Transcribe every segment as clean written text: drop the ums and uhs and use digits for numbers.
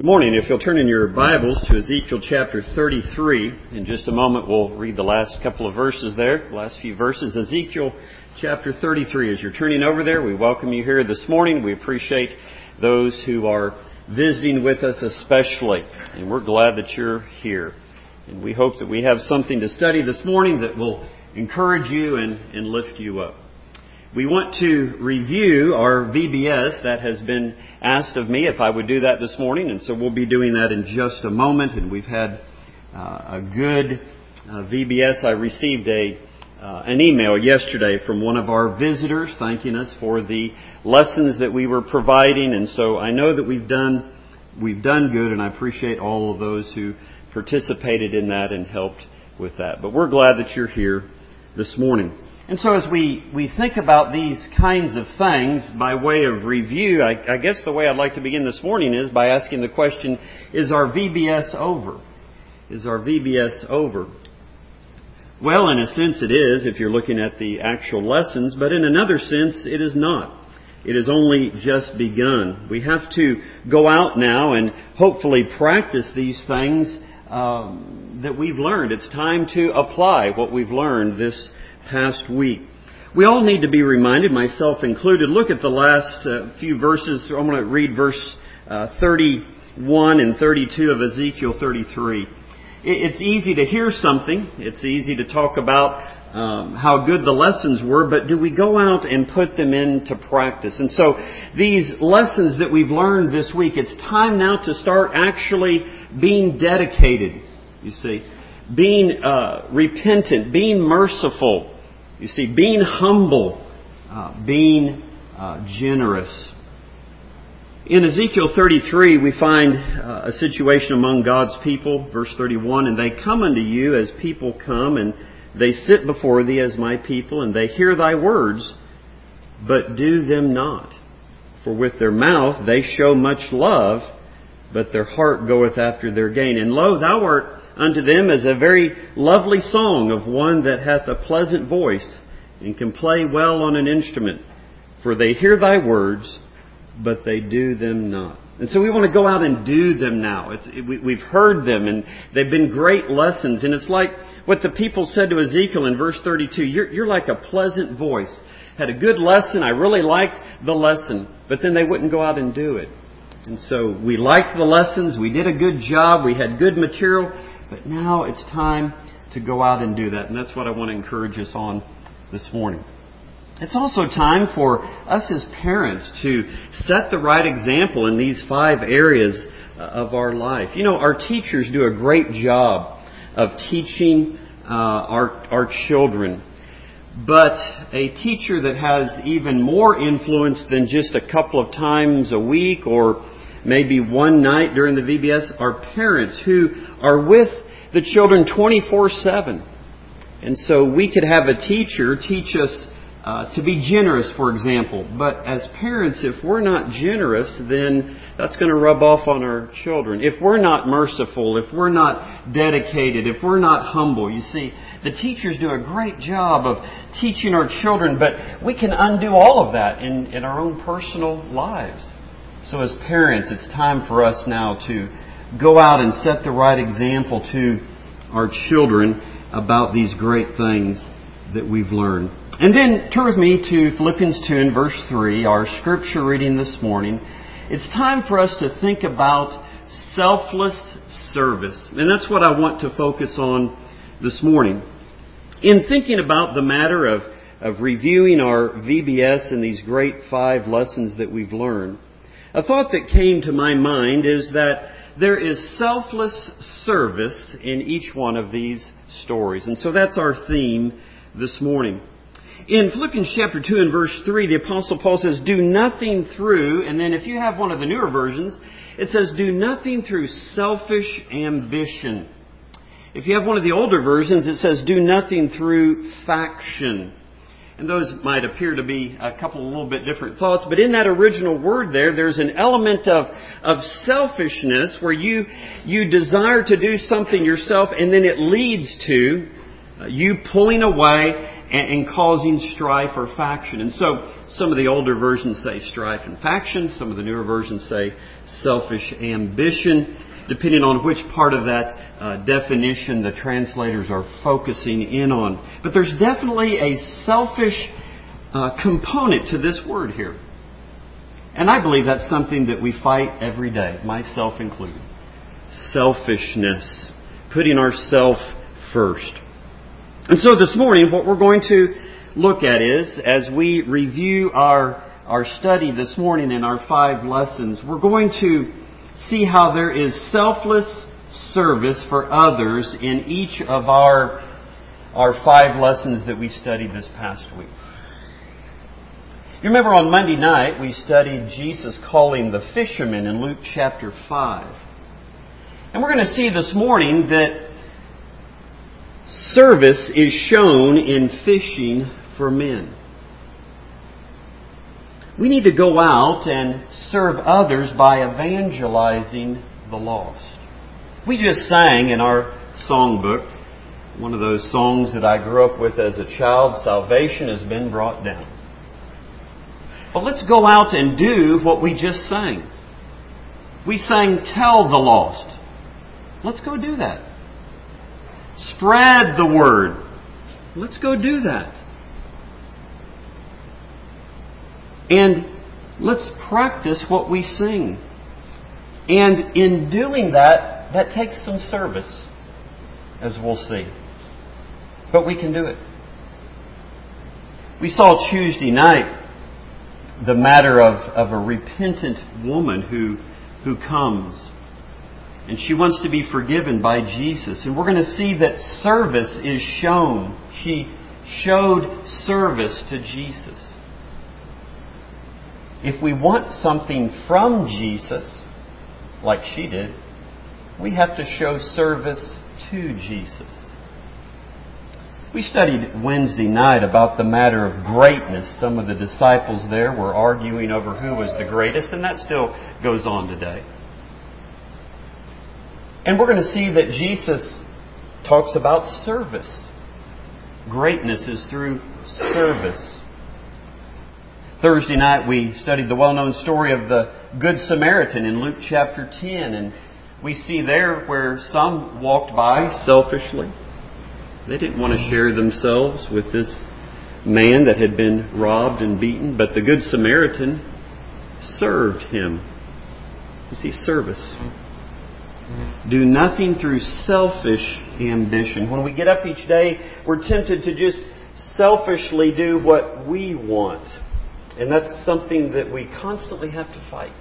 Good morning. If you'll turn in your Bibles to Ezekiel chapter 33, in just a moment we'll read the last couple of verses there, the last few verses. Ezekiel chapter 33. As you're turning over there, we welcome you here this morning. We appreciate those who are visiting with us especially, and we're glad that you're here. And we hope that we have something to study this morning that will encourage you and lift you up. We want to review our VBS. That has been asked of me if I would do that this morning, and so we'll be doing that in just a moment. And we've had a good VBS. I received an email yesterday from one of our visitors thanking us for the lessons that we were providing, and so I know that we've done good, and I appreciate all of those who participated in that and helped with that. But we're glad that you're here this morning. And so as we think about these kinds of things by way of review, I guess the way I'd like to begin this morning is by asking the question, is our VBS over? Is our VBS over? Well, in a sense it is if you're looking at the actual lessons, but in another sense it is not. It has only just begun. We have to go out now and hopefully practice these things that we've learned. It's time to apply what we've learned this past week. We all need to be reminded, myself included. Look at the last few verses. I'm going to read verse 31 and 32 of Ezekiel 33. It's easy to hear something. It's easy to talk about how good the lessons were, but do we go out and put them into practice? And so these lessons that we've learned this week, it's time now to start actually being dedicated, you see. Being repentant, being merciful, you see, being humble, being generous. In Ezekiel 33, we find a situation among God's people, verse 31, and they come unto you as people come, and they sit before thee as my people, and they hear thy words, but do them not. For with their mouth they show much love, but their heart goeth after their gain. And lo, thou art unto them as a very lovely song of one that hath a pleasant voice, and can play well on an instrument. For they hear thy words, but they do them not. And so we want to go out and do them now. We've heard them, and they've been great lessons. And it's like what the people said to Ezekiel in verse 32. You're like a pleasant voice. Had a good lesson. I really liked the lesson. But then they wouldn't go out and do it. And so we liked the lessons. We did a good job. We had good material. But now it's time to go out and do that. And that's what I want to encourage us on this morning. It's also time for us as parents to set the right example in these 5 areas of our life. You know, our teachers do a great job of teaching our children. But a teacher that has even more influence than just a couple of times a week or maybe one night during the VBS are parents who are with the children 24/7. And so we could have a teacher teach us to be generous, for example. But as parents, if we're not generous, then that's going to rub off on our children. If we're not merciful, if we're not dedicated, if we're not humble, you see, the teachers do a great job of teaching our children, but we can undo all of that in our own personal lives. So as parents, it's time for us now to go out and set the right example to our children about these great things that we've learned. And then turn with me to Philippians 2 and verse 3, our scripture reading this morning. It's time for us to think about selfless service. And that's what I want to focus on this morning. In thinking about the matter of reviewing our VBS and these great 5 lessons that we've learned, a thought that came to my mind is that there is selfless service in each one of these stories. And so that's our theme this morning. In Philippians chapter 2 and verse 3, the Apostle Paul says, do nothing through, and then if you have one of the newer versions, it says, do nothing through selfish ambition. If you have one of the older versions, it says, do nothing through faction. And those might appear to be a couple of little bit different thoughts, but in that original word there's an element of selfishness where you desire to do something yourself, and then it leads to you pulling away and causing strife or faction. And so some of the older versions say strife and faction. Some of the newer versions say selfish ambition, depending on which part of that definition the translators are focusing in on. But there's definitely a selfish component to this word here. And I believe that's something that we fight every day, myself included. Selfishness, putting ourselves first. And so this morning, what we're going to look at is, as we review our study this morning in our 5 lessons, we're going to see how there is selfless service for others in each of our 5 lessons that we studied this past week. You remember on Monday night we studied Jesus calling the fishermen in Luke chapter 5. And we're going to see this morning that service is shown in fishing for men. We need to go out and serve others by evangelizing the lost. We just sang in our songbook, one of those songs that I grew up with as a child, Salvation Has Been Brought Down. Well, let's go out and do what we just sang. We sang, Tell the Lost. Let's go do that. Spread the word. Let's go do that. And let's practice what we sing. And in doing that, that takes some service, as we'll see. But we can do it. We saw Tuesday night the matter of a repentant woman who comes. And she wants to be forgiven by Jesus. And we're going to see that service is shown. She showed service to Jesus. If we want something from Jesus, like she did, we have to show service to Jesus. We studied Wednesday night about the matter of greatness. Some of the disciples there were arguing over who was the greatest, and that still goes on today. And we're going to see that Jesus talks about service. Greatness is through service. Thursday night we studied the well-known story of the Good Samaritan in Luke chapter 10. And we see there where some walked by selfishly. They didn't want to share themselves with this man that had been robbed and beaten. But the Good Samaritan served him. You see, service. Do nothing through selfish ambition. When we get up each day, we're tempted to just selfishly do what we want. And that's something that we constantly have to fight.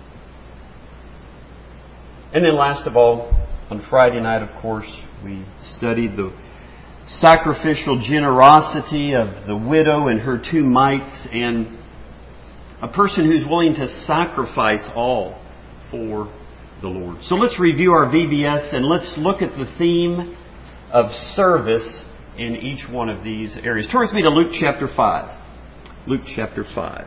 And then last of all, on Friday night, of course, we studied the sacrificial generosity of the widow and her 2 mites, and a person who's willing to sacrifice all for the Lord. So let's review our VBS and let's look at the theme of service in each one of these areas. Turn with me to Luke chapter 5. Luke chapter 5.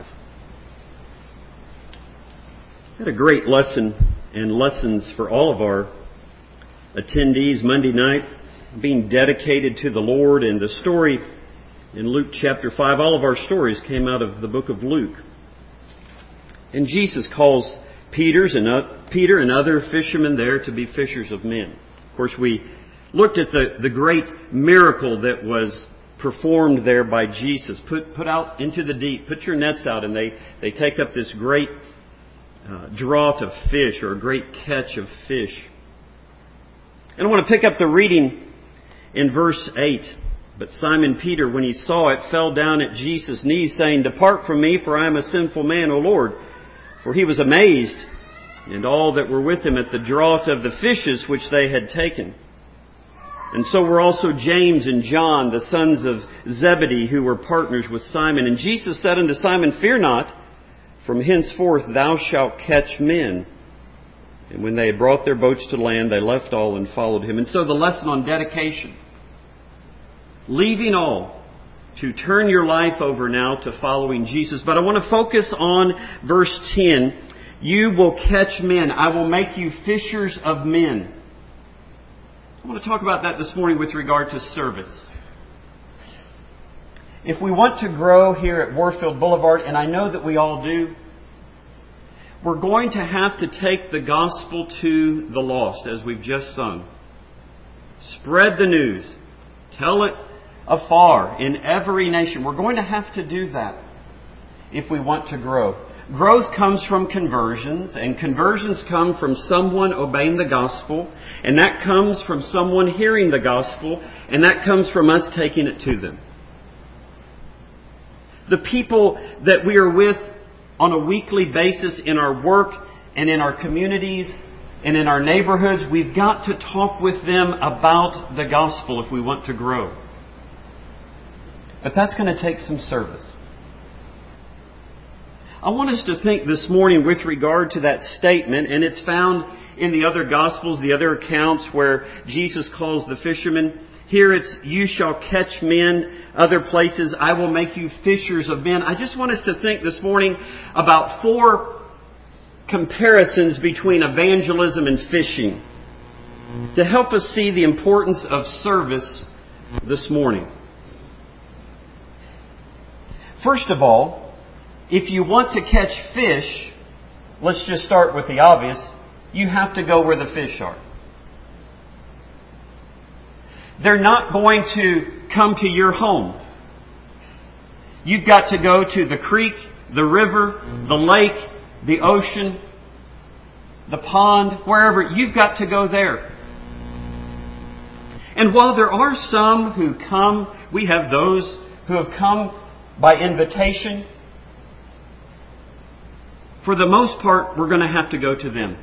I had a great lesson and lessons for all of our attendees Monday night, being dedicated to the Lord. And the story in Luke chapter 5, all of our stories came out of the book of Luke. And Jesus calls Peter and other fishermen there to be fishers of men. Of course, we looked at the great miracle that was performed there by Jesus. Put out into the deep, put your nets out, and they take up this great draught of fish, or a great catch of fish. And I want to pick up the reading in verse 8. But Simon Peter, when he saw it, fell down at Jesus' knees, saying, Depart from me, for I am a sinful man, O Lord. For he was amazed, and all that were with him, at the draught of the fishes which they had taken. And so were also James and John, the sons of Zebedee, who were partners with Simon. And Jesus said unto Simon, Fear not, from henceforth thou shalt catch men. And when they had brought their boats to land, they left all and followed him. And so the lesson on dedication. Leaving all to turn your life over now to following Jesus. But I want to focus on verse 10. You will catch men. I will make you fishers of men. I want to talk about that this morning with regard to service. If we want to grow here at Warfield Boulevard, and I know that we all do, we're going to have to take the gospel to the lost, as we've just sung. Spread the news. Tell it afar in every nation. We're going to have to do that if we want to grow. Growth comes from conversions, and conversions come from someone obeying the gospel, and that comes from someone hearing the gospel, and that comes from us taking it to them. The people that we are with on a weekly basis in our work and in our communities and in our neighborhoods, we've got to talk with them about the gospel if we want to grow. But that's going to take some service. I want us to think this morning with regard to that statement, and it's found in the other Gospels, the other accounts where Jesus calls the fishermen. Here it's, you shall catch men. Other places, I will make you fishers of men. I just want us to think this morning about 4 comparisons between evangelism and fishing to help us see the importance of service this morning. First of all, if you want to catch fish, let's just start with the obvious, you have to go where the fish are. They're not going to come to your home. You've got to go to the creek, the river, the lake, the ocean, the pond, wherever. You've got to go there. And while there are some who come, we have those who have come by invitation. For the most part, we're going to have to go to them.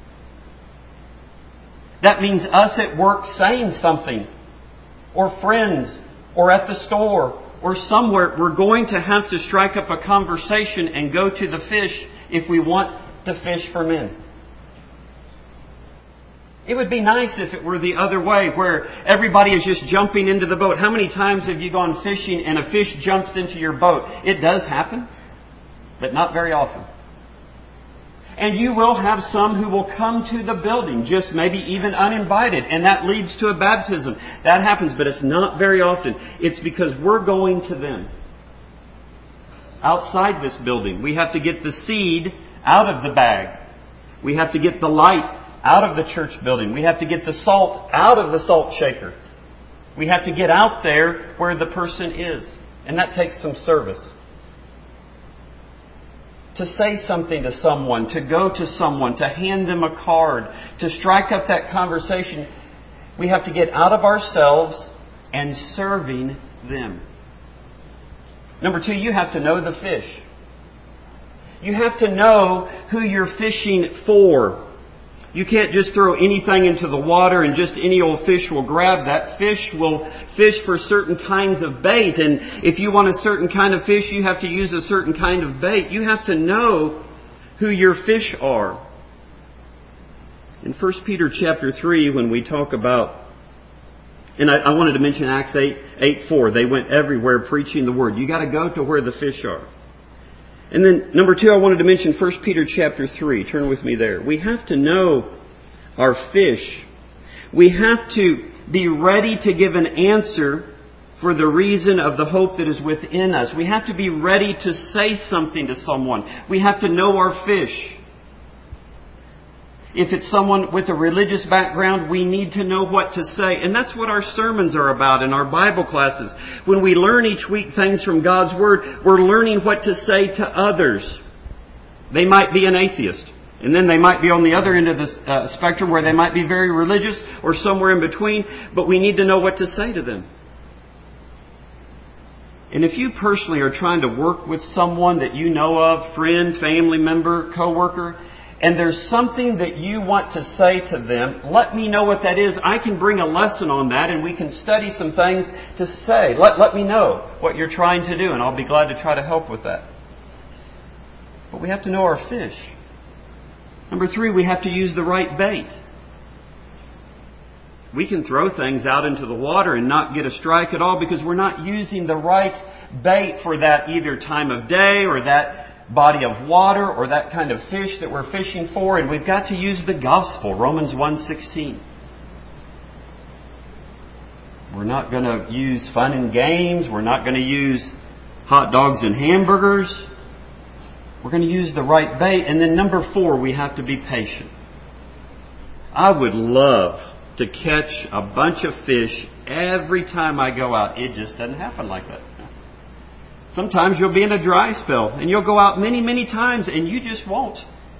That means us at work saying something, or friends, or at the store, or somewhere. We're going to have to strike up a conversation and go to the fish if we want to fish for men. It would be nice if it were the other way, where everybody is just jumping into the boat. How many times have you gone fishing and a fish jumps into your boat? It does happen, but not very often. And you will have some who will come to the building, just maybe even uninvited, and that leads to a baptism. That happens, but it's not very often. It's because we're going to them. Outside this building, we have to get the seed out of the bag. We have to get the light out of the church building. We have to get the salt out of the salt shaker. We have to get out there where the person is. And that takes some service. To say something to someone, to go to someone, to hand them a card, to strike up that conversation, we have to get out of ourselves and serving them. Number 2, you have to know the fish. You have to know who you're fishing for. You can't just throw anything into the water and just any old fish will grab that. Fish will fish for certain kinds of bait. And if you want a certain kind of fish, you have to use a certain kind of bait. You have to know who your fish are. In 1 Peter chapter 3, when we talk about, and I wanted to mention Acts 8:4, they went everywhere preaching the word. You got to go to where the fish are. And then, number 2, I wanted to mention 1 Peter chapter 3. Turn with me there. We have to know our fish. We have to be ready to give an answer for the reason of the hope that is within us. We have to be ready to say something to someone. We have to know our fish. If it's someone with a religious background, we need to know what to say. And that's what our sermons are about in our Bible classes. When we learn each week things from God's Word, we're learning what to say to others. They might be an atheist. And then they might be on the other end of the spectrum where they might be very religious or somewhere in between. But we need to know what to say to them. And if you personally are trying to work with someone that you know of, friend, family member, coworker, and there's something that you want to say to them, let me know what that is. I can bring a lesson on that and we can study some things to say. Let me know what you're trying to do and I'll be glad to try to help with that. But we have to know our fish. Number 3, we have to use the right bait. We can throw things out into the water and not get a strike at all because we're not using the right bait for that either time of day or that body of water or that kind of fish that we're fishing for. And we've got to use the gospel, Romans 1:16. We're not going to use fun and games. We're not going to use hot dogs and hamburgers. We're going to use the right bait. And then number 4, we have to be patient. I would love to catch a bunch of fish every time I go out. It just doesn't happen like that. Sometimes you'll be in a dry spell and you'll go out many, many times and you just won't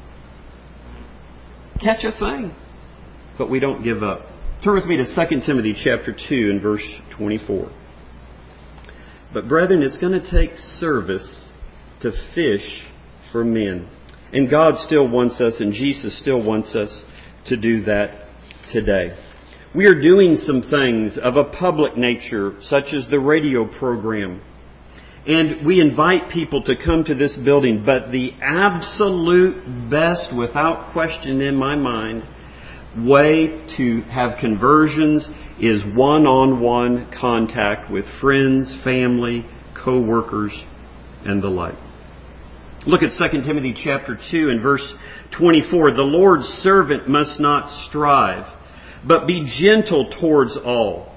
catch a thing. But we don't give up. Turn with me to 2 Timothy chapter 2 and verse 24. But brethren, it's going to take service to fish for men. And God still wants us, and Jesus still wants us to do that today. We are doing some things of a public nature, such as the radio program. And we invite people to come to this building. But the absolute best, without question in my mind, way to have conversions is one-on-one contact with friends, family, co-workers, and the like. Look at 2 Timothy chapter 2 and verse 24. The Lord's servant must not strive, but be gentle towards all,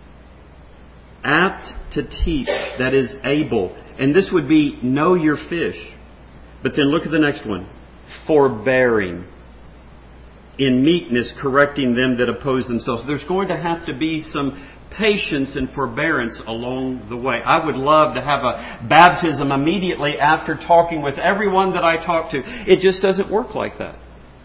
apt to teach, that is, able. And this would be know your fish. But then look at the next one. Forbearing, in meekness correcting them that oppose themselves. There's going to have to be some patience and forbearance along the way. I would love to have a baptism immediately after talking with everyone that I talk to. It just doesn't work like that.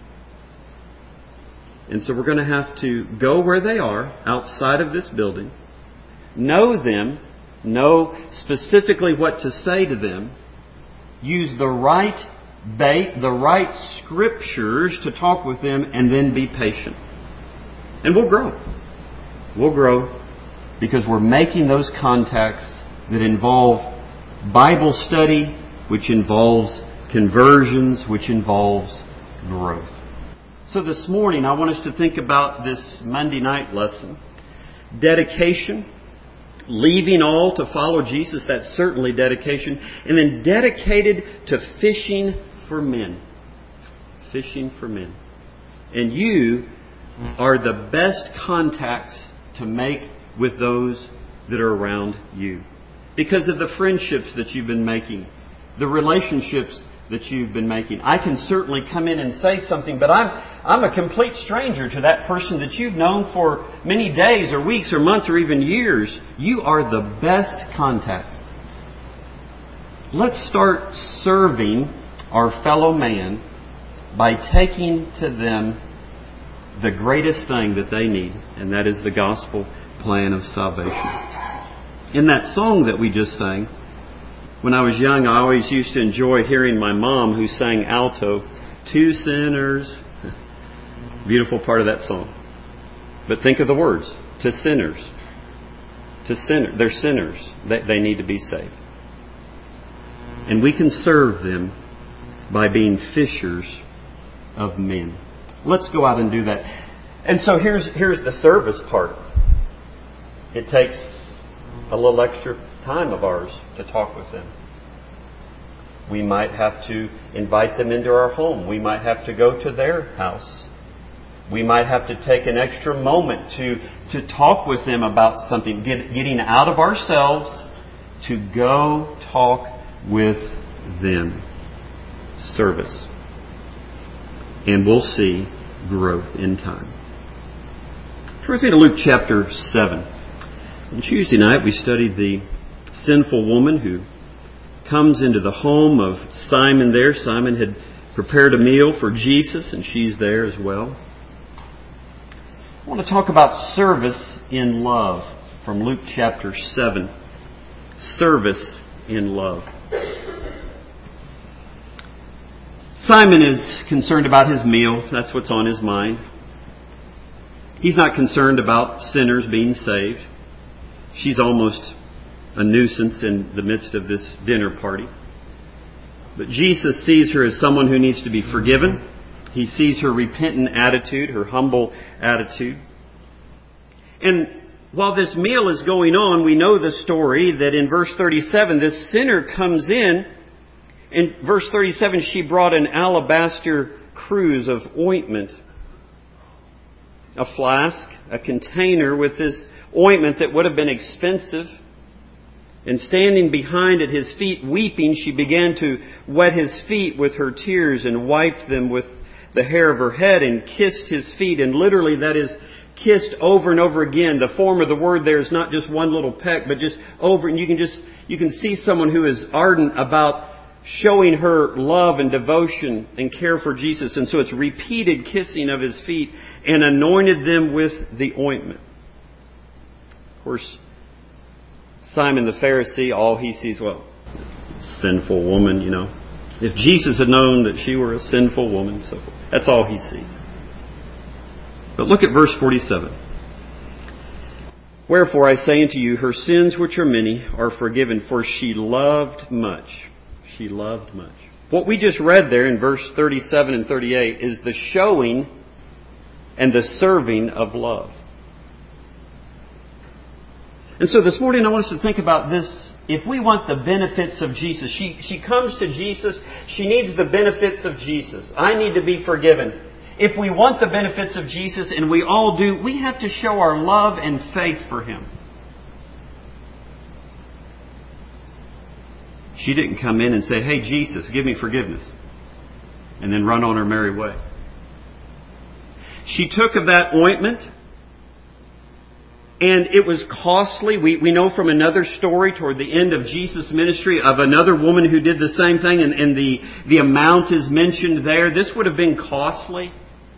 And so we're going to have to go where they are, outside of this building, know them, know specifically what to say to them, use the right bait, the right scriptures to talk with them, and then be patient. And we'll grow. We'll grow because we're making those contacts that involve Bible study, which involves conversions, which involves growth. So this morning, I want us to think about this Monday night lesson. Dedication, leaving all to follow Jesus, that's certainly dedication. And then dedicated to fishing for men. Fishing for men. And you are the best contacts to make with those that are around you. Because of the friendships that you've been making, the relationships that you've been making. I can certainly come in and say something, but I'm a complete stranger to that person that you've known for many days or weeks or months or even years. You are the best contact. Let's start serving our fellow man by taking to them the greatest thing that they need, and that is the gospel plan of salvation. In that song that we just sang, when I was young, I always used to enjoy hearing my mom, who sang alto, "Two sinners." Beautiful part of that song. But think of the words. To sinners. To sinners. They're sinners. They need to be saved. And we can serve them by being fishers of men. Let's go out and do that. And so here's the service part. It takes a little extra time of ours to talk with them. We might have to invite them into our home. We might have to go to their house. We might have to take an extra moment to talk with them about something, getting out of ourselves to go talk with them. Service. And we'll see growth in time. Turn with me to Luke chapter 7. On Tuesday night, we studied the sinful woman who comes into the home of Simon there. Simon had prepared a meal for Jesus, and she's there as well. I want to talk about service in love from Luke chapter 7. Service in love. Simon is concerned about his meal. That's what's on his mind. He's not concerned about sinners being saved. She's almost a nuisance in the midst of this dinner party. But Jesus sees her as someone who needs to be forgiven. He sees her repentant attitude, her humble attitude. And while this meal is going on, we know the story that in verse 37, this sinner comes in. In verse 37, she brought an alabaster cruse of ointment, a flask, a container with this ointment that would have been expensive. And standing behind at His feet, weeping, she began to wet His feet with her tears and wiped them with the hair of her head and kissed His feet. And literally that is kissed over and over again. The form of the word there is not just one little peck, but just over. And you can see someone who is ardent about showing her love and devotion and care for Jesus. And so it's repeated kissing of His feet and anointed them with the ointment. Of course, Simon the Pharisee, all he sees, well, sinful woman, you know. If Jesus had known that she were a sinful woman, so that's all he sees. But look at verse 47. Wherefore I say unto you, her sins which are many are forgiven, for she loved much. She loved much. What we just read there in verse 37 and 38 is the showing and the serving of love. And so this morning I want us to think about this. If we want the benefits of Jesus, she comes to Jesus, she needs the benefits of Jesus. I need to be forgiven. If we want the benefits of Jesus, and we all do, we have to show our love and faith for Him. She didn't come in and say, hey, Jesus, give me forgiveness, and then run on her merry way. She took of that ointment, and it was costly. We know from another story toward the end of Jesus' ministry of another woman who did the same thing, and the amount is mentioned there. This would have been costly.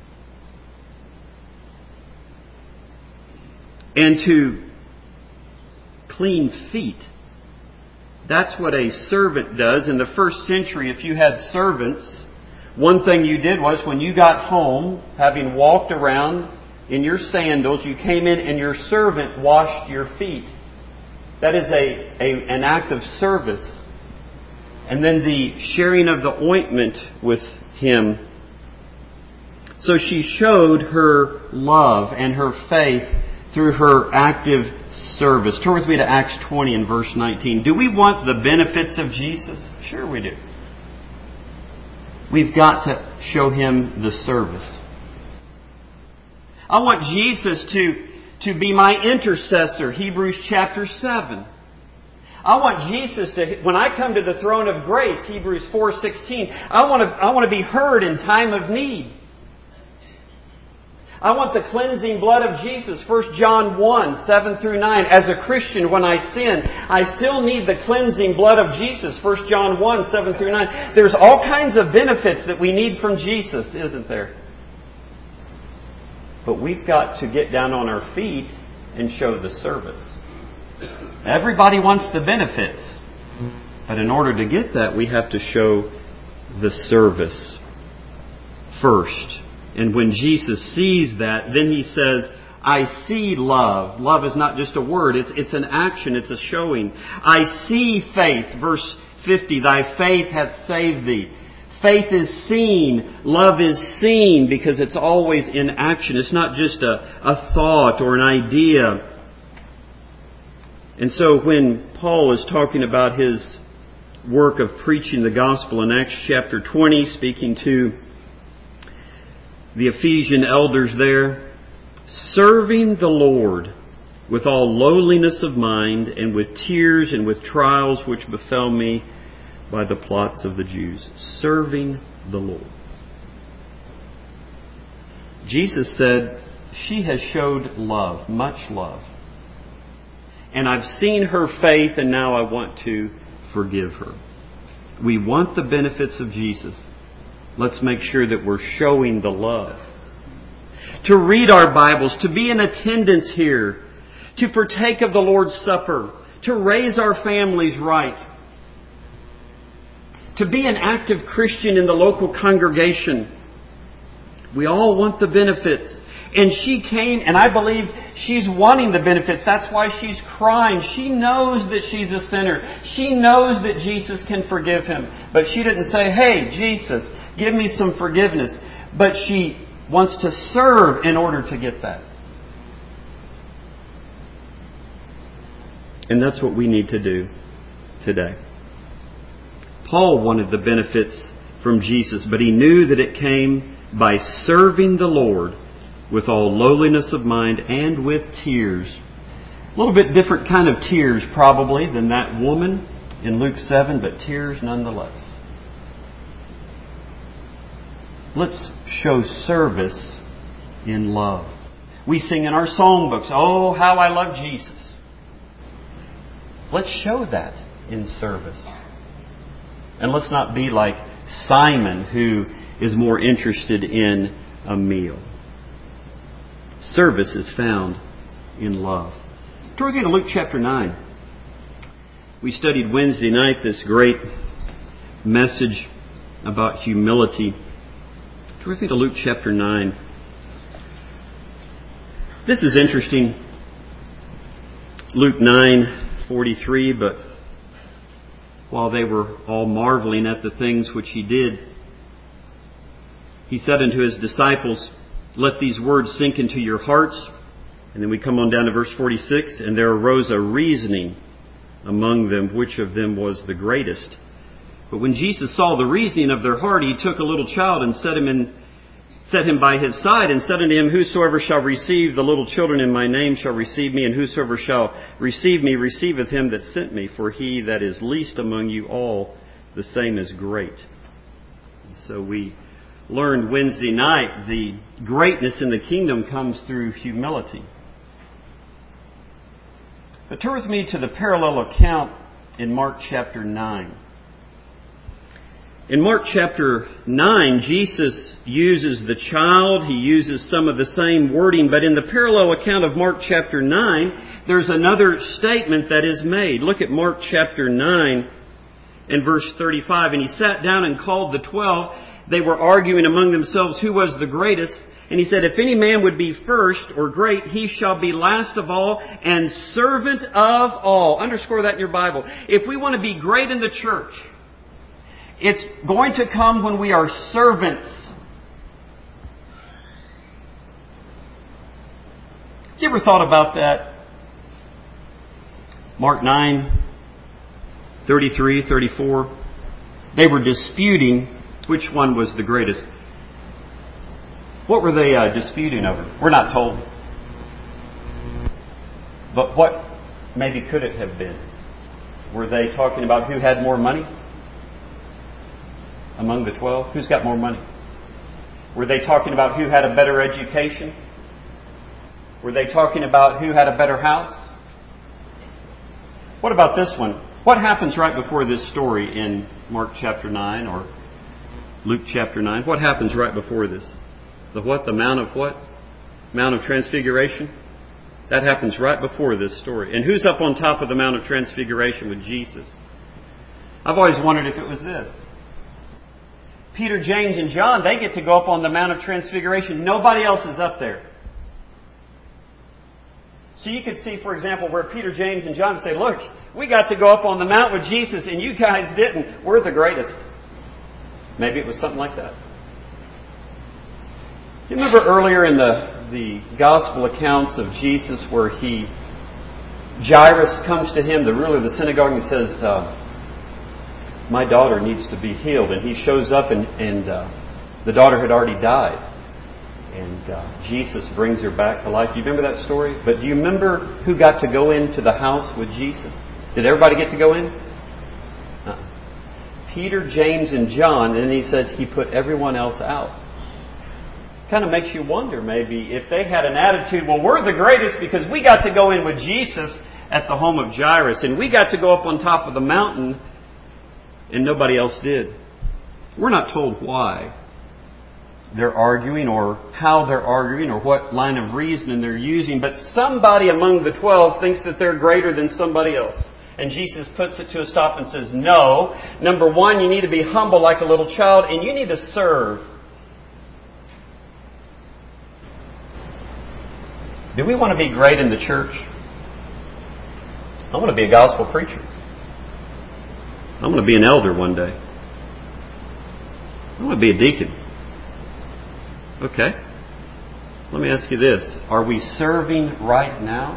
And to clean feet, that's what a servant does. In the first century, if you had servants, one thing you did was when you got home, having walked around in your sandals, you came in and your servant washed your feet. That is an act of service. And then the sharing of the ointment with Him. So she showed her love and her faith through her active service. Turn with me to Acts 20 and verse 19. Do we want the benefits of Jesus? Sure we do. We've got to show Him the service. I want Jesus to be my intercessor, Hebrews chapter 7. I want Jesus to, when I come to the throne of grace, Hebrews 4:16, I want to be heard in time of need. I want the cleansing blood of Jesus, 1 John 1, 7 through 9. As a Christian, when I sin, I still need the cleansing blood of Jesus, 1 John 1, 7 through 9. There's all kinds of benefits that we need from Jesus, isn't there? But we've got to get down on our feet and show the service. Everybody wants the benefits. But in order to get that, we have to show the service first. And when Jesus sees that, then He says, I see love. Love is not just a word. It's an action. It's a showing. I see faith. Verse 50, Thy faith hath saved thee. Faith is seen. Love is seen because it's always in action. It's not just a thought or an idea. And so when Paul is talking about his work of preaching the gospel in Acts chapter 20, speaking to the Ephesian elders there, serving the Lord with all lowliness of mind and with tears and with trials which befell me by the plots of the Jews. Serving the Lord. Jesus said, she has showed love, much love. And I've seen her faith, and now I want to forgive her. We want the benefits of Jesus. Let's make sure that we're showing the love. To read our Bibles, to be in attendance here, to partake of the Lord's Supper, to raise our families right, to be an active Christian in the local congregation. We all want the benefits. And she came, and I believe she's wanting the benefits. That's why she's crying. She knows that she's a sinner. She knows that Jesus can forgive him. But she didn't say, hey, Jesus, give me some forgiveness. But she wants to serve in order to get that. And that's what we need to do today. Paul wanted the benefits from Jesus, but he knew that it came by serving the Lord with all lowliness of mind and with tears. A little bit different kind of tears probably than that woman in Luke 7, but tears nonetheless. Let's show service in love. We sing in our songbooks, "Oh, how I love Jesus." Let's show that in service. And let's not be like Simon, who is more interested in a meal. Service is found in love. Turn with me to Luke chapter 9. We studied Wednesday night this great message about humility. Turn with me to Luke chapter 9. This is interesting. Luke 9:43, but while they were all marveling at the things which he did, he said unto his disciples, "Let these words sink into your hearts." And then we come on down to verse 46, "And there arose a reasoning among them, which of them was the greatest. But when Jesus saw the reasoning of their heart, he took a little child and set him by his side, and said unto him, Whosoever shall receive the little children in my name shall receive me, and whosoever shall receive me receiveth him that sent me. For he that is least among you all, the same is great." And so we learned Wednesday night the greatness in the kingdom comes through humility. But turn with me to the parallel account in Mark chapter 9. In Mark chapter 9, Jesus uses the child. He uses some of the same wording. But in the parallel account of Mark chapter 9, there's another statement that is made. Look at Mark chapter 9 and verse 35. "And he sat down and called the 12. They were arguing among themselves who was the greatest. And he said, If any man would be first or great, he shall be last of all and servant of all." Underscore that in your Bible. If we want to be great in the church, it's going to come when we are servants. You ever thought about that? Mark 9:33, 34. They were disputing which one was the greatest. What were they disputing over? We're not told. But what maybe could it have been? Were they talking about who had more money? Among the 12? Who's got more money? Were they talking about who had a better education? Were they talking about who had a better house? What about this one? What happens right before this story in Mark chapter 9 or Luke chapter 9? What happens right before this? The what? The Mount of what? Mount of Transfiguration? That happens right before this story. And who's up on top of the Mount of Transfiguration with Jesus? I've always wondered if it was this. Peter, James, and John, they get to go up on the Mount of Transfiguration. Nobody else is up there. So you could see, for example, where Peter, James, and John say, "Look, we got to go up on the Mount with Jesus, and you guys didn't. We're the greatest." Maybe it was something like that. You remember earlier in the gospel accounts of Jesus where Jairus comes to him, the ruler of the synagogue, and says, "My daughter needs to be healed." And he shows up and the daughter had already died. And Jesus brings her back to life. Do you remember that story? But do you remember who got to go into the house with Jesus? Did everybody get to go in? Peter, James, and John. And then he says he put everyone else out. Kind of makes you wonder maybe if they had an attitude, well, we're the greatest because we got to go in with Jesus at the home of Jairus. And we got to go up on top of the mountain and nobody else did. We're not told why they're arguing or how they're arguing or what line of reasoning they're using. But somebody among the 12 thinks that they're greater than somebody else. And Jesus puts it to a stop and says, no. Number one, you need to be humble like a little child and you need to serve. Do we want to be great in the church? I want to be a gospel preacher. I want to be an elder one day. I want to be a deacon. Okay. Let me ask you this. Are we serving right now?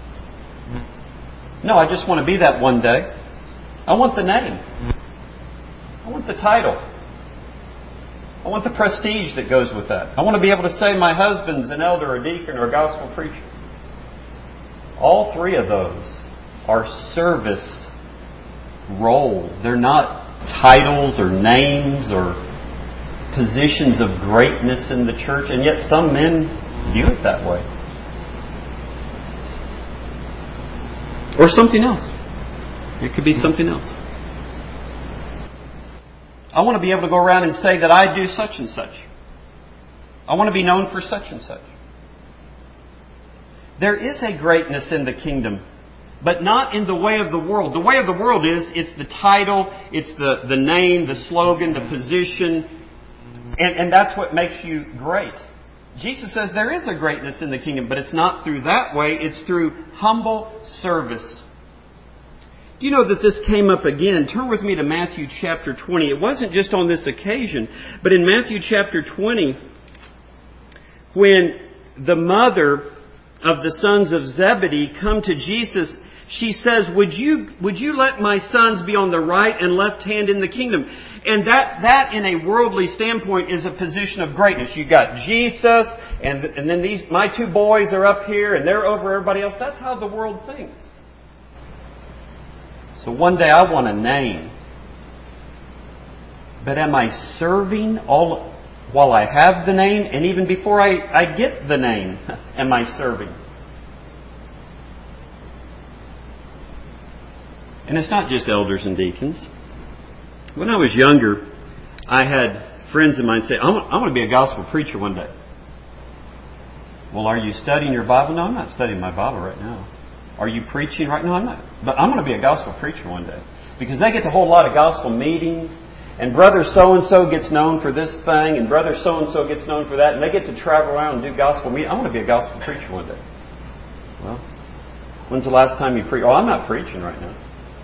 No, I just want to be that one day. I want the name. I want the title. I want the prestige that goes with that. I want to be able to say my husband's an elder, a deacon, or a gospel preacher. All three of those are service roles. They're not titles or names or positions of greatness in the church, and yet some men view it that way. Or something else. It could be something else. I want to be able to go around and say that I do such and such. I want to be known for such and such. There is a greatness in the kingdom, but not in the way of the world. The way of the world is, it's the title, it's the name, the slogan, the position, and that's what makes you great. Jesus says there is a greatness in the kingdom, but it's not through that way. It's through humble service. Do you know that this came up again? Turn with me to Matthew chapter 20. It wasn't just on this occasion, but in Matthew chapter 20, when the mother of the sons of Zebedee come to Jesus, she says, would you let my sons be on the right and left hand in the kingdom? And that in a worldly standpoint is a position of greatness. You've got Jesus, and then my two boys are up here, and they're over everybody else. That's how the world thinks. So one day I want a name. But am I serving all while I have the name? And even before I get the name, am I serving? And it's not just elders and deacons. When I was younger, I had friends of mine say, I'm going to be a gospel preacher one day. Well, are you studying your Bible? No, I'm not studying my Bible right now. Are you preaching right now? I'm not. But I'm going to be a gospel preacher one day. Because they get to hold a lot of gospel meetings, and brother so-and-so gets known for this thing, and brother so-and-so gets known for that, and they get to travel around and do gospel meetings. I'm going to be a gospel preacher one day. Well, when's the last time you preached? Oh, I'm not preaching right now.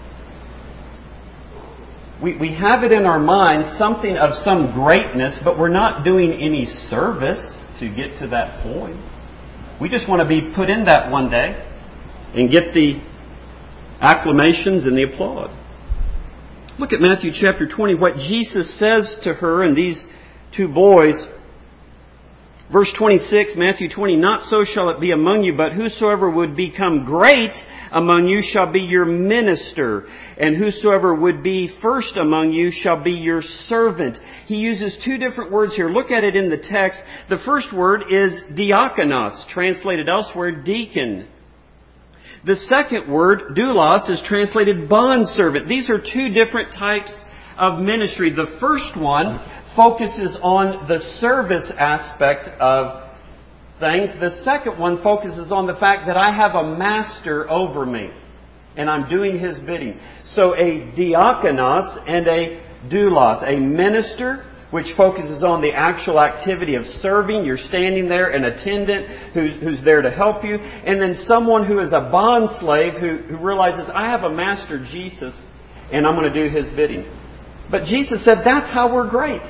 We have it in our minds, something of some greatness, but we're not doing any service to get to that point. We just want to be put in that one day and get the acclamations and the applaud. Look at Matthew chapter 20, what Jesus says to her and these two boys. Verse 26, Matthew 20, not so shall it be among you, but whosoever would become great among you shall be your minister, and whosoever would be first among you shall be your servant. He uses two different words here. Look at it in the text. The first word is diakonos, translated elsewhere, deacon. The second word, doulos, is translated bondservant. These are two different types of ministry. The first one focuses on the service aspect of things. The second one focuses on the fact that I have a master over me and I'm doing his bidding. So a diakonos and a doulos, a minister which focuses on the actual activity of serving. You're standing there, an attendant who's there to help you. And then someone who is a bond slave who realizes, I have a master, Jesus, and I'm going to do his bidding. But Jesus said, that's how we're great.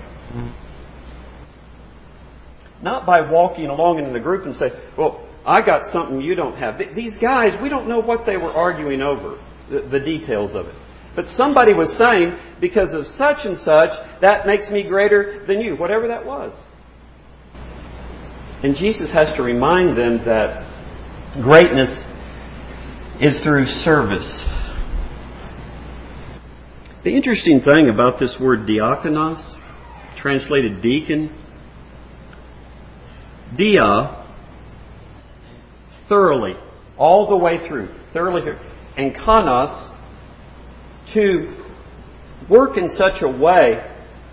Not by walking along in the group and say, well, I got something you don't have. These guys, we don't know what they were arguing over, the details of it. But somebody was saying, because of such and such, that makes me greater than you, whatever that was. And Jesus has to remind them that greatness is through service. The interesting thing about this word diakonos, translated deacon, dia, thoroughly, all the way through, thoroughly, and kanos, to work in such a way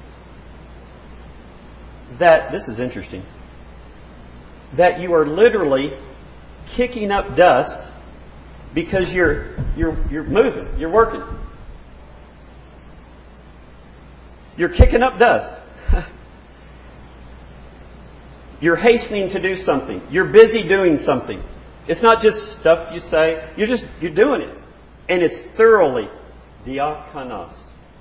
that, this is interesting, that you are literally kicking up dust because you're moving, you're working. You're kicking up dust. You're hastening to do something. You're busy doing something. It's not just stuff you say. You're doing it. And it's thoroughly diakonos.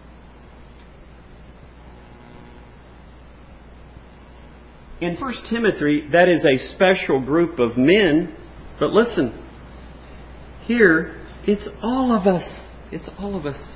In 1 Timothy, that is a special group of men. But listen, here, it's all of us. It's all of us.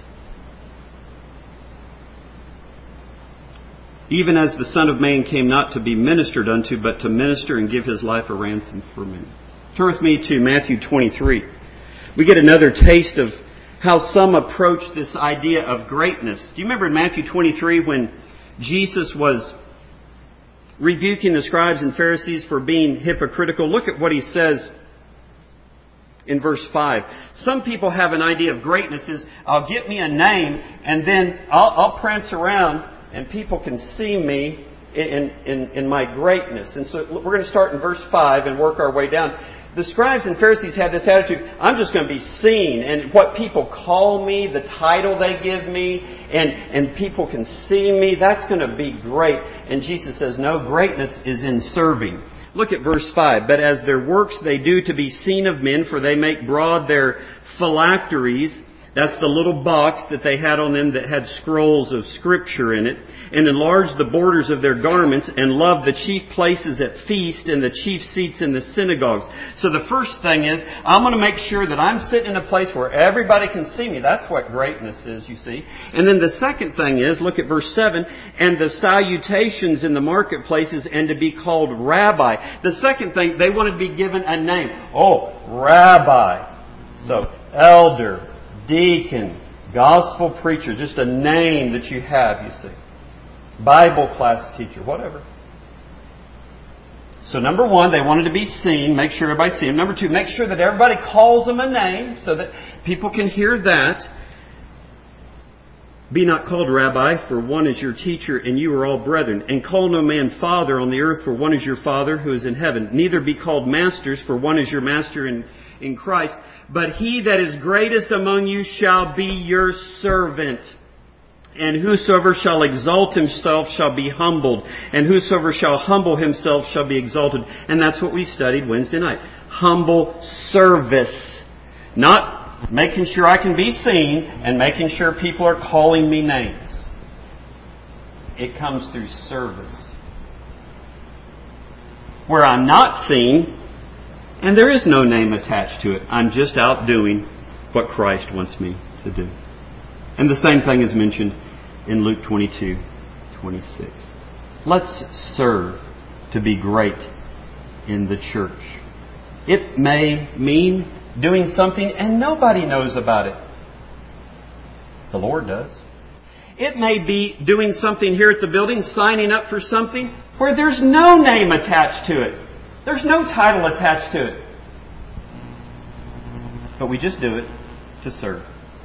Even as the Son of Man came not to be ministered unto, but to minister and give his life a ransom for many. Turn with me to Matthew 23. We get another taste of how some approach this idea of greatness. Do you remember in Matthew 23 when Jesus was rebuking the scribes and Pharisees for being hypocritical? Look at what he says in verse 5. Some people have an idea of greatness is, I'll get me a name and then I'll prance around and people can see me in my greatness. And so we're going to start in verse 5 and work our way down. The scribes and Pharisees had this attitude, I'm just going to be seen, and what people call me, the title they give me, and people can see me, that's going to be great. And Jesus says, no, greatness is in serving. Look at verse 5. But as their works they do to be seen of men, for they make broad their phylacteries. That's the little box that they had on them that had scrolls of Scripture in it, and enlarge the borders of their garments, and love the chief places at feast and the chief seats in the synagogues. So the first thing is, I'm going to make sure that I'm sitting in a place where everybody can see me. That's what greatness is, you see. And then the second thing is, look at verse 7, and the salutations in the marketplaces, and to be called rabbi. The second thing, they wanted to be given a name. Oh, rabbi. So, elder, deacon, gospel preacher, just a name that you have, you see. Bible class teacher, whatever. So number one, they wanted to be seen, make sure everybody sees them. Number two, make sure that everybody calls them a name so that people can hear that. Be not called rabbi, for one is your teacher, and you are all brethren. And call no man father on the earth, for one is your Father who is in heaven. Neither be called masters, for one is your master in Christ. But he that is greatest among you shall be your servant. And whosoever shall exalt himself shall be humbled. And whosoever shall humble himself shall be exalted. And that's what we studied Wednesday night. Humble service. Not making sure I can be seen and making sure people are calling me names. It comes through service. Where I'm not seen, and there is no name attached to it. I'm just out doing what Christ wants me to do. And the same thing is mentioned in Luke 22:26. Let's serve to be great in the church. It may mean doing something and nobody knows about it. The Lord does. It may be doing something here at the building, signing up for something where there's no name attached to it. There's no title attached to it. But we just do it to serve.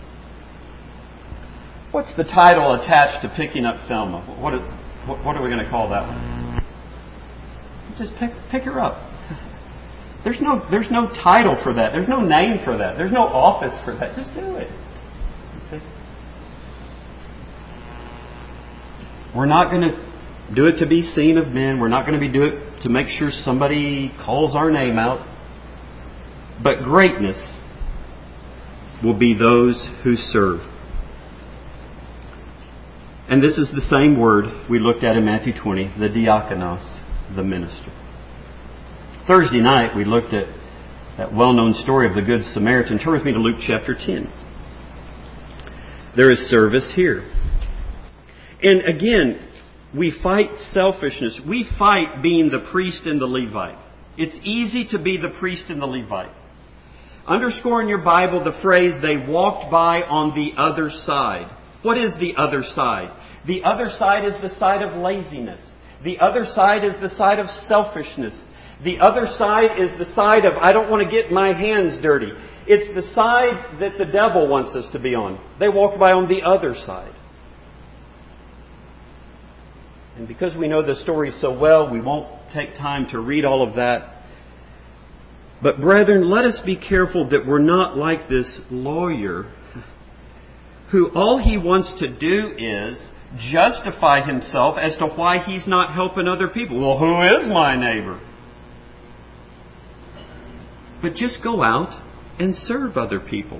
What's the title attached to picking up Thelma? What are we going to call that one? Just pick her up. There's no title for that. There's no name for that. There's no office for that. Just do it. You see? We're not going to do it to be seen of men. We're not going to be do it to make sure somebody calls our name out. But greatness will be those who serve. And this is the same word we looked at in Matthew 20, the diakonos, the minister. Thursday night we looked at that well-known story of the Good Samaritan. Turn with me to Luke chapter 10. There is service here. And again, we fight selfishness. We fight being the priest and the Levite. It's easy to be the priest and the Levite. Underscore in your Bible the phrase, they walked by on the other side. What is the other side? The other side is the side of laziness. The other side is the side of selfishness. The other side is the side of, I don't want to get my hands dirty. It's the side that the devil wants us to be on. They walked by on the other side. And because we know the story so well, we won't take time to read all of that. But brethren, let us be careful that we're not like this lawyer who all he wants to do is justify himself as to why he's not helping other people. Well, who is my neighbor? But just go out and serve other people.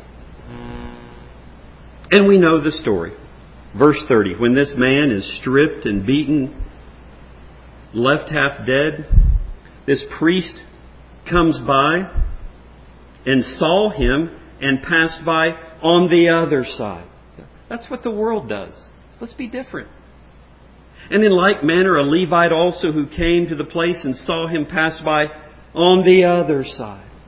And we know the story. Verse 30, when this man is stripped and beaten, left half dead, this priest comes by and saw him and passed by on the other side. That's what the world does. Let's be different. And in like manner, a Levite also who came to the place and saw him pass by on the other side.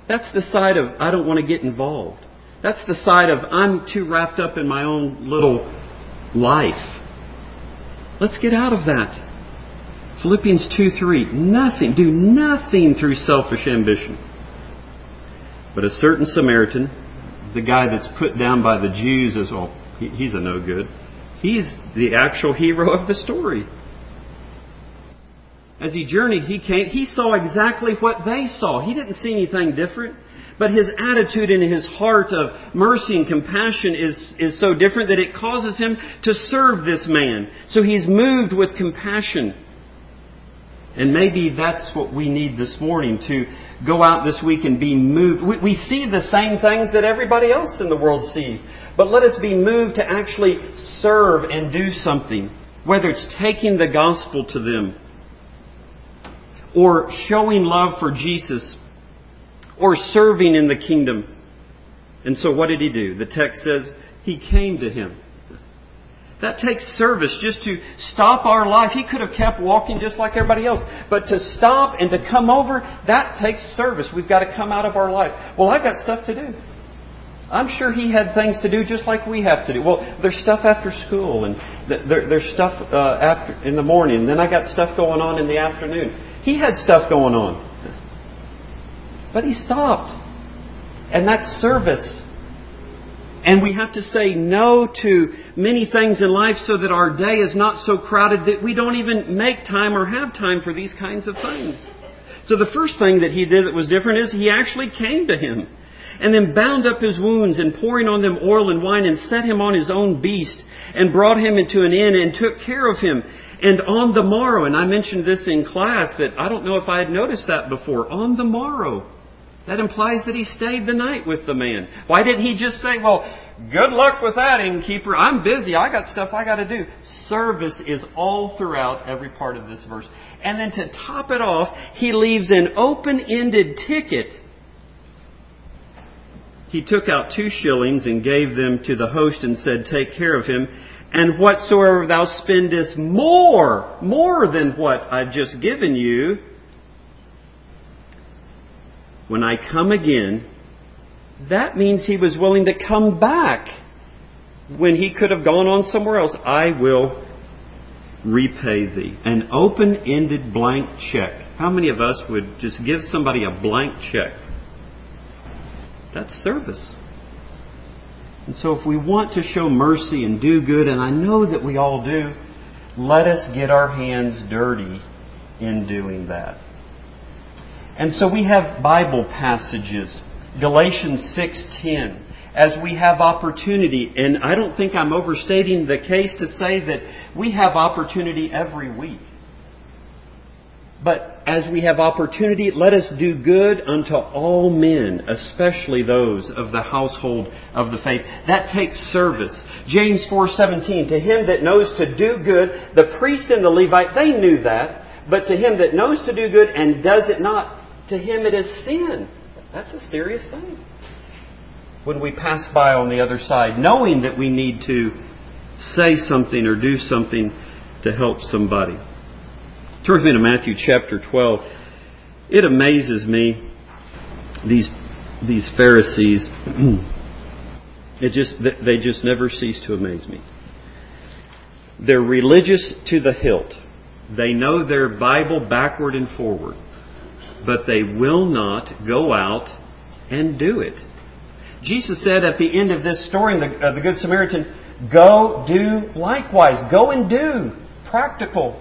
That's the side of, I don't want to get involved. That's the side of, I'm too wrapped up in my own little life. Let's get out of that. Philippians 2:3. Do nothing through selfish ambition. But a certain Samaritan, the guy that's put down by the Jews as, well, he's a no good. He's the actual hero of the story. As he journeyed, he saw exactly what they saw. He didn't see anything different. But his attitude in his heart of mercy and compassion is so different that it causes him to serve this man. So he's moved with compassion. And maybe that's what we need this morning, to go out this week and be moved. We see the same things that everybody else in the world sees. But let us be moved to actually serve and do something. Whether it's taking the gospel to them, or showing love for Jesus, or serving in the kingdom. And so what did he do? The text says he came to him. That takes service, just to stop our life. He could have kept walking just like everybody else. But to stop and to come over, that takes service. We've got to come out of our life. Well, I've got stuff to do. I'm sure he had things to do just like we have to do. Well, there's stuff after school, and there's stuff after in the morning. And then I got stuff going on in the afternoon. He had stuff going on. But he stopped. And that's service. And we have to say no to many things in life so that our day is not so crowded that we don't even make time or have time for these kinds of things. So the first thing that he did that was different is he actually came to him, and then bound up his wounds, and pouring on them oil and wine, and set him on his own beast, and brought him into an inn, and took care of him. And on the morrow, and I mentioned this in class, that I don't know if I had noticed that before, on the morrow. That implies that he stayed the night with the man. Why didn't he just say, well, good luck with that, innkeeper. I'm busy. I got stuff I got to do. Service is all throughout every part of this verse. And then to top it off, he leaves an open-ended ticket. He took out 2 shillings and gave them to the host and said, take care of him. And whatsoever thou spendest more than what I've just given you, when I come again, that means he was willing to come back when he could have gone on somewhere else. I will repay thee. An open-ended blank check. How many of us would just give somebody a blank check? That's service. And so if we want to show mercy and do good, and I know that we all do, let us get our hands dirty in doing that. And so we have Bible passages, Galatians 6:10, as we have opportunity. And I don't think I'm overstating the case to say that we have opportunity every week. But as we have opportunity, let us do good unto all men, especially those of the household of the faith. That takes service. James 4:17, to him that knows to do good, the priest and the Levite, they knew that. But to him that knows to do good and does it not, to him it is sin. That's a serious thing. When we pass by on the other side, knowing that we need to say something or do something to help somebody. Turn with me to Matthew chapter 12. It amazes me, these Pharisees. They just never cease to amaze me. They're religious to the hilt. They know their Bible backward and forward. But they will not go out and do it. Jesus said at the end of this story, the Good Samaritan, go do likewise. Go and do. Practical.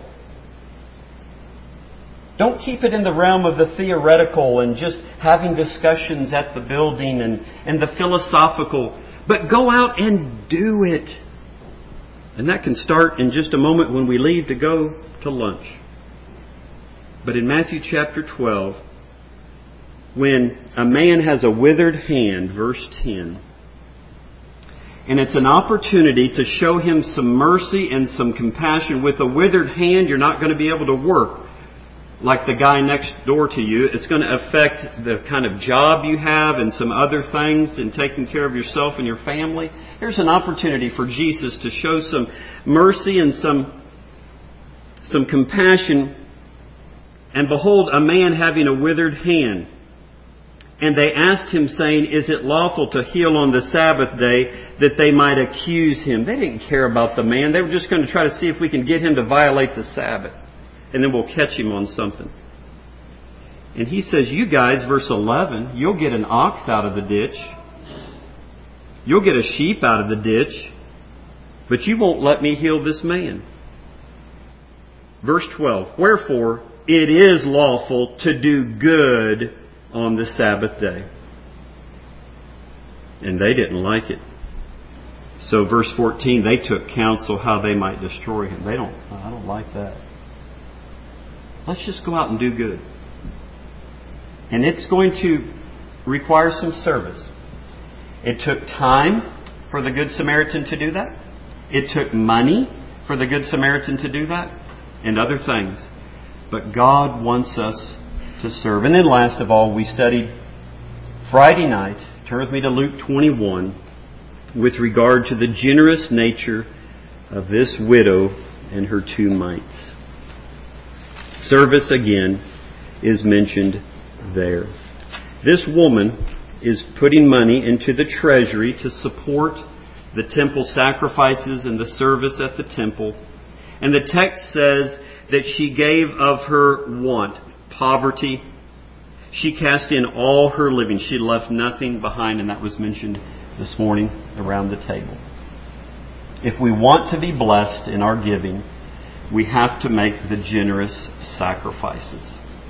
Don't keep it in the realm of the theoretical and just having discussions at the building and the philosophical. But go out and do it. And that can start in just a moment when we leave to go to lunch. But in Matthew chapter 12, when a man has a withered hand, verse 10, and it's an opportunity to show him some mercy and some compassion. With a withered hand, you're not going to be able to work like the guy next door to you. It's going to affect the kind of job you have and some other things in taking care of yourself and your family. Here's an opportunity for Jesus to show some mercy and some compassion. And behold, a man having a withered hand. And they asked him, saying, "Is it lawful to heal on the Sabbath day?" that they might accuse him. They didn't care about the man. They were just going to try to see if we can get him to violate the Sabbath. And then we'll catch him on something. And he says, you guys, verse 11, you'll get an ox out of the ditch. You'll get a sheep out of the ditch. But you won't let me heal this man. Verse 12, wherefore it is lawful to do good on the Sabbath day. And they didn't like it. So verse 14, they took counsel how they might destroy him. I don't like that. Let's just go out and do good. And it's going to require some service. It took time for the Good Samaritan to do that. It took money for the Good Samaritan to do that. And other things. But God wants us to serve. And then last of all, we studied Friday night. Turn with me to Luke 21 with regard to the generous nature of this widow and her 2 mites. Service again is mentioned there. This woman is putting money into the treasury to support the temple sacrifices and the service at the temple. And the text says that she gave of her want, poverty. She cast in all her living. She left nothing behind, and that was mentioned this morning around the table. If we want to be blessed in our giving, we have to make the generous sacrifices.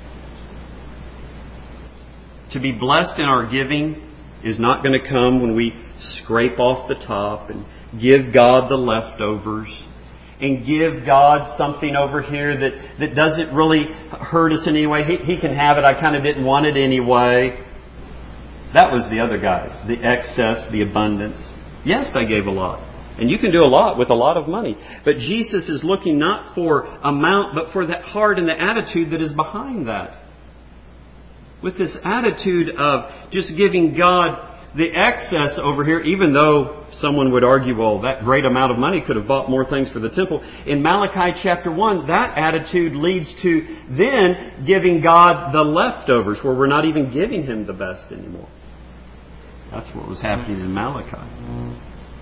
To be blessed in our giving is not going to come when we scrape off the top and give God the leftovers and give God something over here that doesn't really hurt us in any way. He can have it. I kind of didn't want it anyway. That was the other guys. The excess, the abundance. Yes, they gave a lot. And you can do a lot with a lot of money. But Jesus is looking not for amount, but for that heart and the attitude that is behind that. With this attitude of just giving God the excess over here, even though someone would argue, well, that great amount of money could have bought more things for the temple. In Malachi chapter 1, that attitude leads to then giving God the leftovers, where we're not even giving Him the best anymore. That's what was happening in Malachi.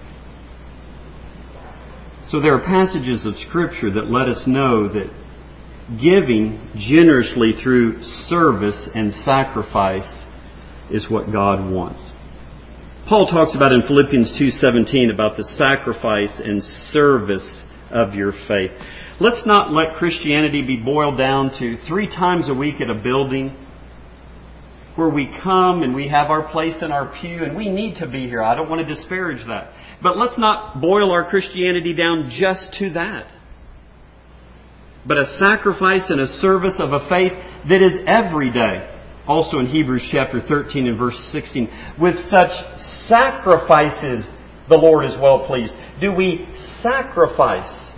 So there are passages of Scripture that let us know that giving generously through service and sacrifice is what God wants. Paul talks about in Philippians 2:17 about the sacrifice and service of your faith. Let's not let Christianity be boiled down to 3 times a week at a building where we come and we have our place in our pew, and we need to be here. I don't want to disparage that. But let's not boil our Christianity down just to that. But a sacrifice and a service of a faith that is every day. Also in Hebrews chapter 13 and verse 16. With such sacrifices the Lord is well pleased. Do we sacrifice?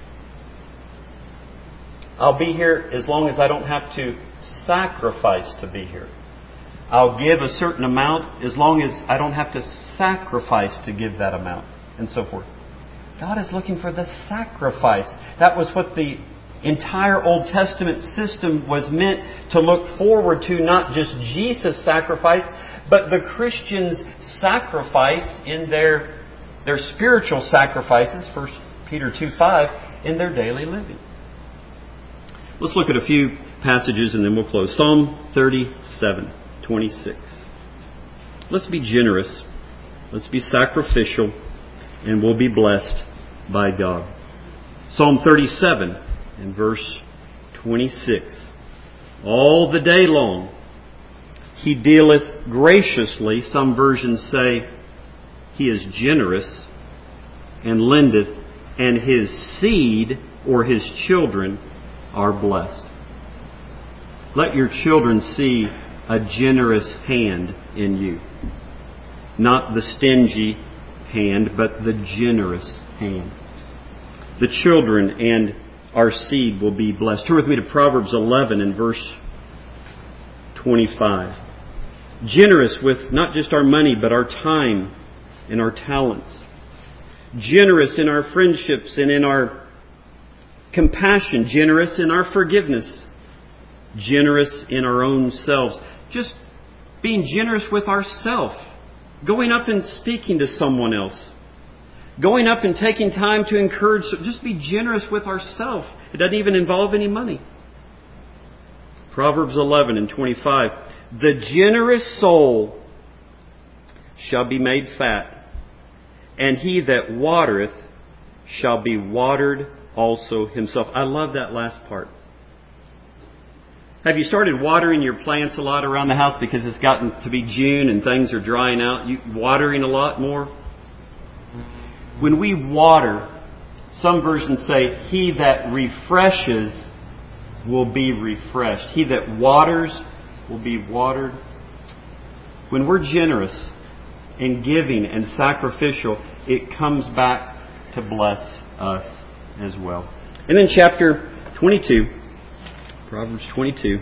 I'll be here as long as I don't have to sacrifice to be here. I'll give a certain amount as long as I don't have to sacrifice to give that amount, and so forth. God is looking for the sacrifice. That was what the entire Old Testament system was meant to look forward to, not just Jesus' sacrifice, but the Christians' sacrifice in their spiritual sacrifices, 1 Peter 2:5, in their daily living. Let's look at a few passages and then we'll close. Psalm 37:26. Let's be generous. Let's be sacrificial, and we'll be blessed by God. Psalm 37 and verse 26. All the day long He dealeth graciously. Some versions say He is generous and lendeth, and His seed or His children are blessed. Let your children see a generous hand in you. Not the stingy hand, but the generous hand. The children and our seed will be blessed. Turn with me to Proverbs 11 and verse 25. Generous with not just our money, but our time and our talents. Generous in our friendships and in our compassion. Generous in our forgiveness. Generous in our own selves. Just Being generous with ourselves. Going up and speaking to someone else. Going up and taking time to encourage. Just be generous with ourselves. It doesn't even involve any money. Proverbs 11:25. The generous soul shall be made fat, and he that watereth shall be watered also himself. I love that last part. Have you started watering your plants a lot around the house because it's gotten to be June and things are drying out? You watering a lot more? When we water, some versions say, he that refreshes will be refreshed. He that waters will be watered. When we're generous and giving and sacrificial, it comes back to bless us as well. And then chapter 22, Proverbs 22,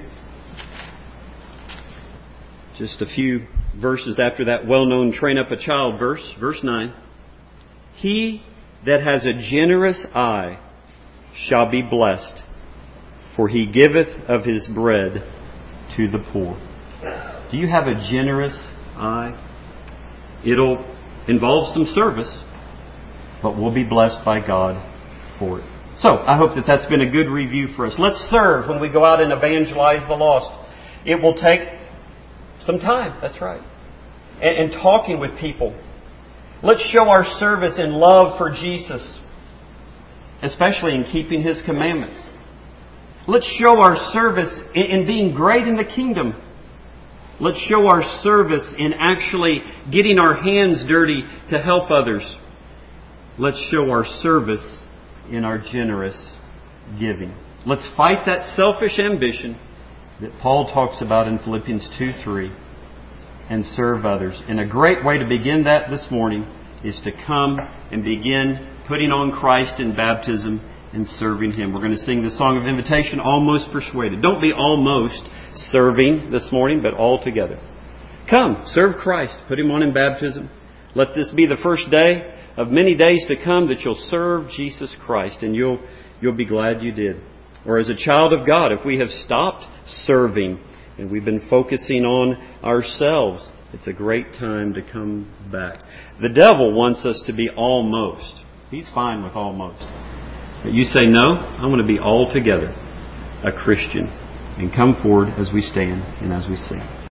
just a few verses after that well-known train up a child verse, verse 9. He that has a generous eye shall be blessed, for he giveth of his bread to the poor. Do you have a generous eye? It'll involve some service, but we'll be blessed by God for it. So, I hope that that's been a good review for us. Let's serve when we go out and evangelize the lost. It will take some time, that's right. And talking with people. Let's show our service in love for Jesus, especially in keeping His commandments. Let's show our service in being great in the kingdom. Let's show our service in actually getting our hands dirty to help others. Let's show our service in our generous giving. Let's fight that selfish ambition that Paul talks about in Philippians 2:3 and serve others. And a great way to begin that this morning is to come and begin putting on Christ in baptism and serving Him. We're going to sing the song of invitation, Almost Persuaded. Don't be almost serving this morning, but all together. Come, serve Christ. Put Him on in baptism. Let this be the first day of many days to come that you'll serve Jesus Christ, and you'll be glad you did. Or as a child of God, if we have stopped serving and we've been focusing on ourselves, it's a great time to come back. The devil wants us to be almost. He's fine with almost. But you say, no, I want to be altogether a Christian. And come forward as we stand and as we sing.